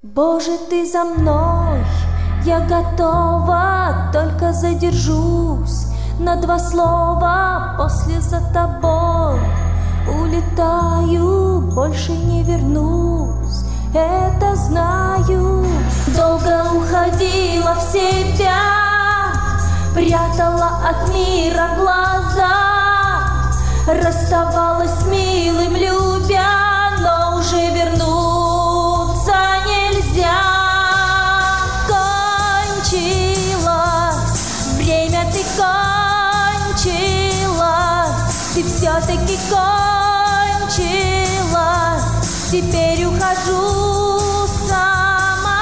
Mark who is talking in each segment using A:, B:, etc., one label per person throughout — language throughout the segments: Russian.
A: Боже, ты за мной, я готова, только задержусь на 2 слова, после за тобой улетаю, больше не вернусь, это знаю. Долго уходила в себя, прятала от мира глаза, расставалась с милым, любя, но уже вернуться нельзя. Кончилось время, ты кончилась, ты все-таки кончилась, теперь ухожу сама.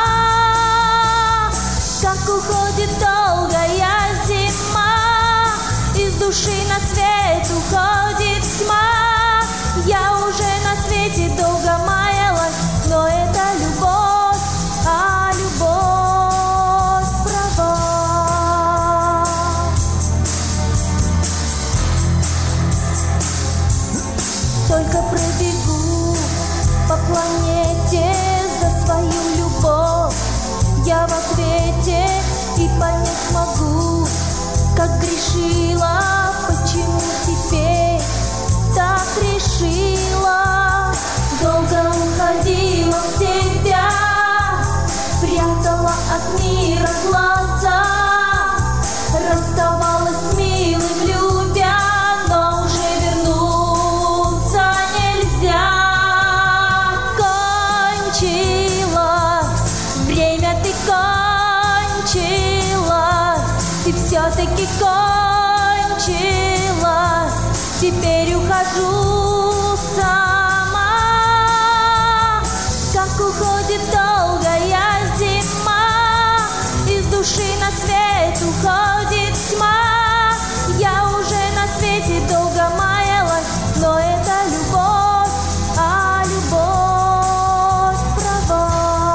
A: Как уходит долгая зима, из души на свет уходит тьма. Я уже на свете долго маялась, но это любовь, а любовь права. Только пробегу по планете за свою любовь, я в ответе и понять смогу, как грешила, почему теперь так решила. Долго уходила в себя, прятала от мира глаза, расставалась с милым, любя, но уже вернуться нельзя. Кончилось время, ты кончилась, ты все-таки кончилась, теперь ухожу сама. Как уходит долгая зима, из души на свет уходит тьма. Я уже на свете долго маялась, но это любовь, а любовь права.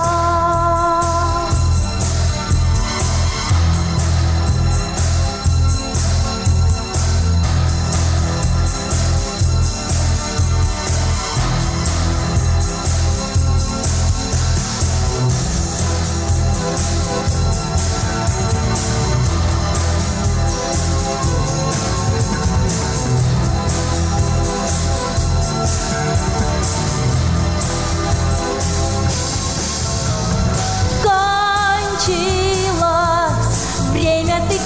A: Время, ты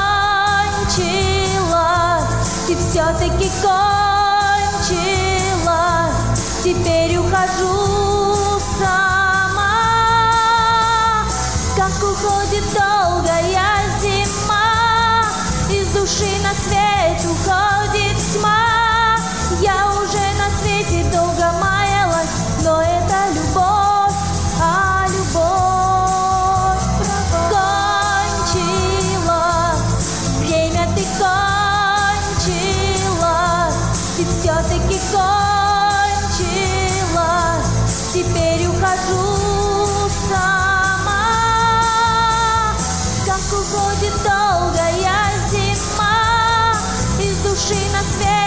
A: кончилась, ты все-таки кончилась, теперь ухожу сама. Как уходит долгая зима, из души на свет уходит тьма. Я уже на свете долго маялась, но это любовь, а любовь права. Ты все-таки кончилась, теперь ухожу сама. Как уходит долгая зима, из души на свет